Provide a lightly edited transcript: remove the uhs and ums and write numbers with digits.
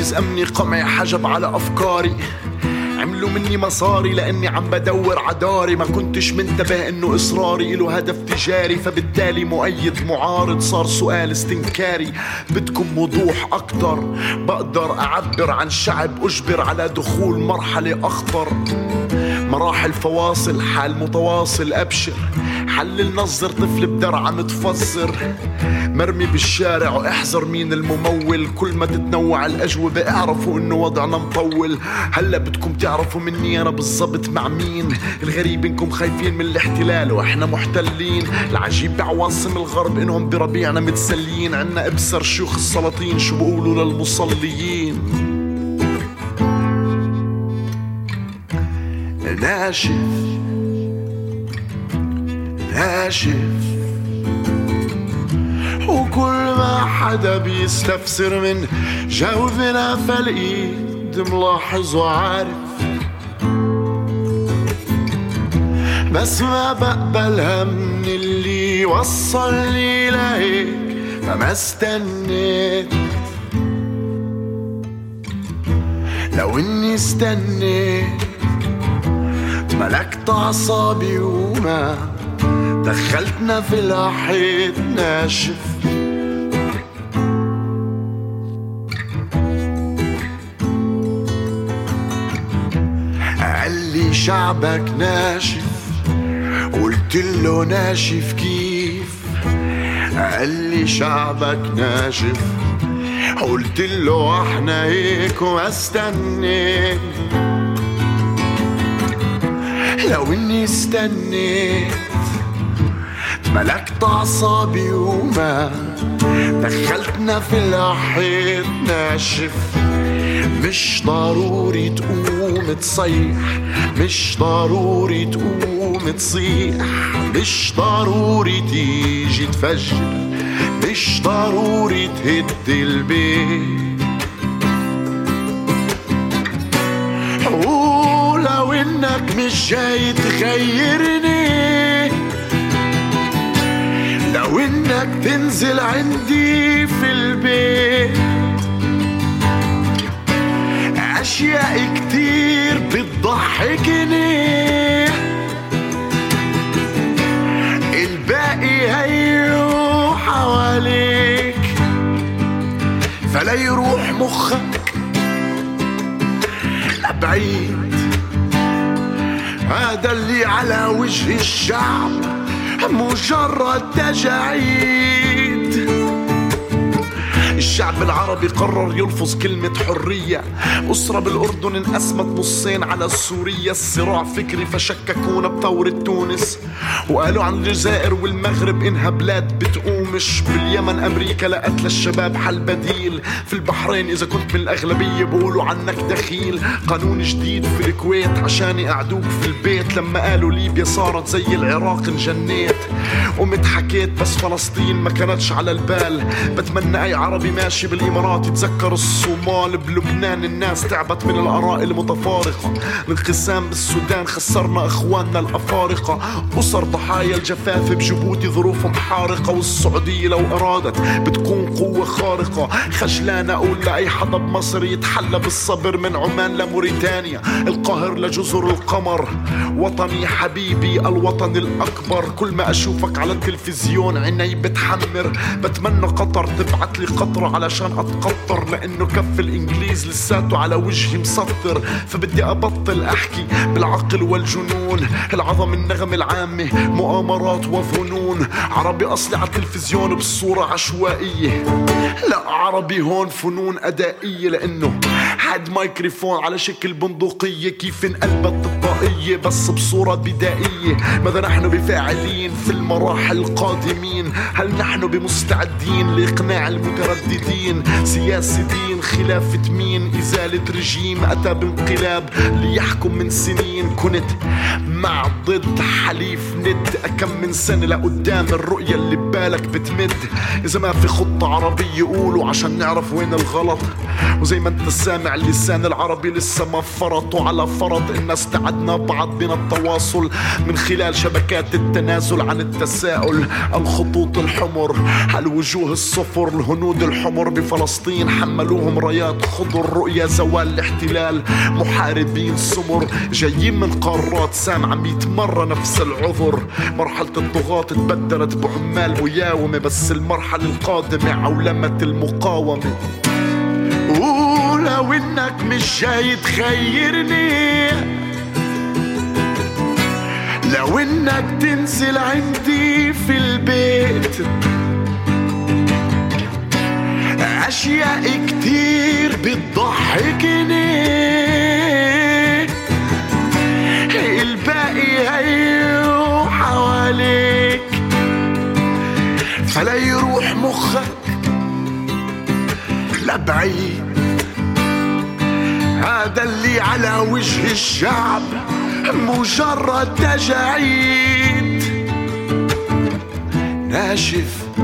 حاجز أمني قمعي حجب على أفكاري، عملوا مني مصاري لأني عم بدور عداري. ما كنتش منتبه إنه إصراري إله هدف تجاري، فبالتالي مؤيد معارض صار سؤال استنكاري. بدكم وضوح أكتر، بقدر أعبر عن شعب أجبر على دخول مرحلة أخطر. مراحل فواصل حال متواصل أبشر، حلل نظر طفل بدرعة متفزر مرمي بالشارع واحذر مين الممول. كل ما تتنوع الأجوبة اعرفوا إنه وضعنا مطول. هلا بدكم تعرفوا مني أنا بالضبط مع مين. الغريب إنكم خايفين من الاحتلال وإحنا محتلين. العجيب بعواصم الغرب إنهم بربيعنا متسليين. عنا أبصر شيوخ السلاطين شو بقولوا للمصليين. ناشف ناشف وكل ما حدا بيستفسر من جوابنا فالإيد ملاحظ وعارف، بس ما بقبلها من اللي وصلني لهيك فما استنيت. لو إني استنيت ملكت أعصابي وما دخلتنا في الحيط ناشف. قالي شعبك ناشف، قلت له ناشف كيف. قالي شعبك ناشف، قلت له احنا هيك واستنيت. لو اني استنيت ملكت أعصابي وما دخلتنا في الحيط ناشف. مش ضروري تقوم تصيح، مش ضروري تقوم تصيح، مش ضروري تيجي تفجر، مش ضروري تهد البيت. ولو انك مش جاي تغيرني، لو انك تنزل عندي في البيت، اشياء كتير بتضحكني، الباقي هيو حواليك. فلا يروح مخك لبعيد، هذا اللي على وجه الشعب مجرد تجاعيد. الشعب العربي قرر يلفظ كلمة حرية. أسرة بالأردن انقسمت نصين على سوريا. الصراع فكري فشككونا بثورة تونس، وقالوا عن الجزائر والمغرب إنها بلاد بتقومش. باليمن أمريكا لقت للشباب حل بديل. في البحرين إذا كنت من الأغلبية بقولوا عنك دخيل. قانون جديد في الكويت عشان يقعدوك في البيت. لما قالوا ليبيا صارت زي العراق انجنيت. قمت حكيت بس فلسطين ما كانتش على البال. بتمنى أي عربي ماشي بالإمارات يتذكر الصومال. بلبنان الناس تعبت من الآراء المتفارقة. الانقسام بالسودان خسرنا إخواننا الأفارقة. أسر ضحايا الجفاف بجيبوتي ظروفهم حارقة. والسعودية لو أرادت بتكون قوة خارقة. خجلان أقول لأي حدا بمصر يتحلى بالصبر. من عمان لموريتانيا، القاهر لجزر القمر. وطني حبيبي الوطن الأكبر. كل ما أشوفك على التلفزيون عيني بتحمر. بتمنى قطر تبعت لي قطرة علشان أتقطر، لأنه كف الإنجليز لساته على وجهي مسطر. فبدي أبطل أحكي بالعقل والجنون. العظم النغم العامة مؤامرات وظنون. عربي أصلي على التلفزيون بصورة عشوائية، لا عربي هون فنون أدائية. لأنه حد مايكروفون على شكل بندقية كيف انقلبت تلقائية بس بصورة بدائية. ماذا نحن بفاعلين في المراحل القادمين؟ هل نحن بمستعدين لإقناع المترددين؟ سياسي دين خلافة مين؟ إزالة رجيم أتى بانقلاب ليحكم من سنين. كنت مع ضد حليف ند. أكم من سنة لقدام الرؤية اللي ببالك بتمد. إذا ما في خطة عربية قولوا عشان نعرف وين الغلط. وزي ما انت سامع اللسان العربي لسه ما فرط، وعلى فرض ان استعدنا بعض بنا التواصل من خلال شبكات التنازل عن التساؤل. الخطوط الحمر، الوجوه الصفر، الهنود الحمر بفلسطين حملوهم رايات خضر، رؤيا زوال الاحتلال، محاربين سمر جايين من قارات سامعة 100 مرة نفس العذر. مرحلة الطغاة تبدلت بعمال مياومة، بس المرحلة القادمة عولمة المقاومة. ولو انك مش جاي تخيرني، لو انك تنزل عندي في البيت، اشياء كتير بتضحكني، الباقي هيو حواليك، فلا يروح مخك لبعيد. هذا اللي على وجه الشعب مجرد تجاعيد، ناشف